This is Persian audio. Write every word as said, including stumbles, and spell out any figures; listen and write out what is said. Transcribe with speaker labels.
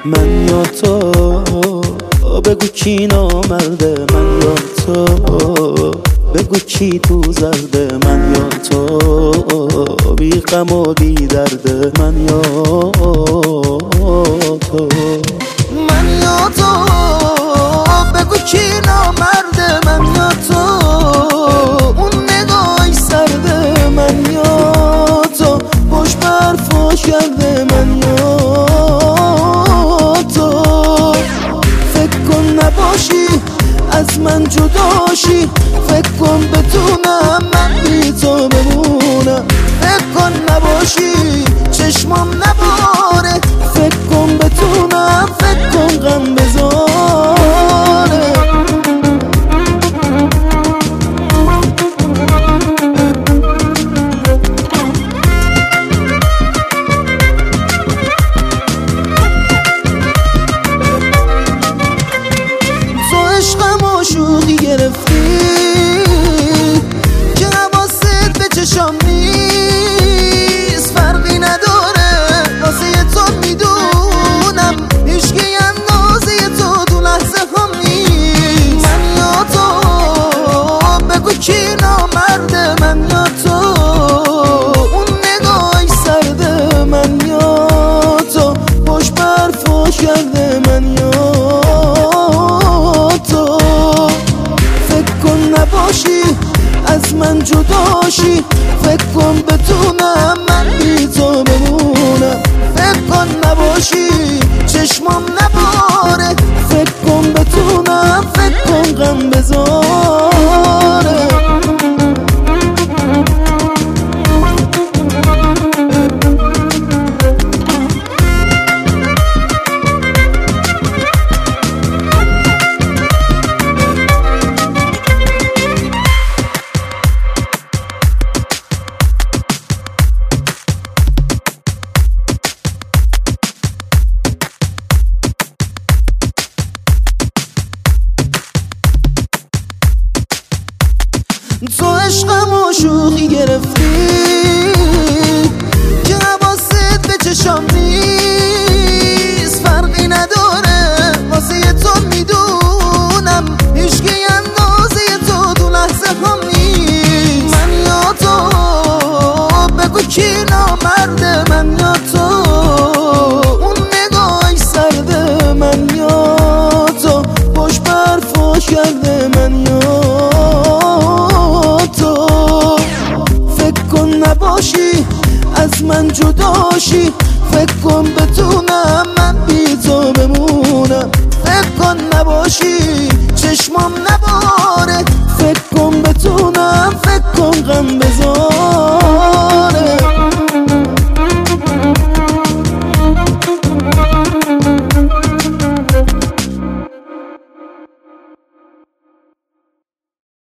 Speaker 1: من یا تو، بگو کی نامرده، من یا تو، بگو کی تو زرده، من یا تو، بی غم و بی درده، من یا تو،
Speaker 2: من یا تو، بگو کی نامرده، من یا تو، اون نگاهی سرده، من یا تو، پشت برفاش کرده، من یا تو، فکر کن نباشی از من جداشی، فکر کن بتونم من بی تو بمونم، فکر کن نباشی چشمم نباره، فکر کن بتونم، فکر کن غم بذاره. تو عشقم و شوخی گرفتی که حواست به چشام نیست، فرقی نداره واسه تو میدونم هیچکی اندازه تو تو لحظه هم نیست. من یا تو، بگو کی نامرده، من یا تو، اون نگاهی سرده، من یا تو، پشت برفاش کرده، من یا تو، فکر کن نباشی از من جداشی، فکر کن بتونم من بی تو بمونم، فکر کن نباشی چشمم نباره، فکر کن بتونم، فکر کن غم بذاره. تو عشقم و شوخی گرفتی که حواست به چشام نیست، فرقی نداره واسه تو میدونم هیچکی اندازه تو تو لحظه هم نیست. من یا تو، بگو کی نامرده، من یا تو، اون نگاهی سرده، من یا تو، پشت برفاش کرده، من یا نباشی از من جداشی، فکر کن بتونم من بی تو بمونم، فکر کن نباشی چشمم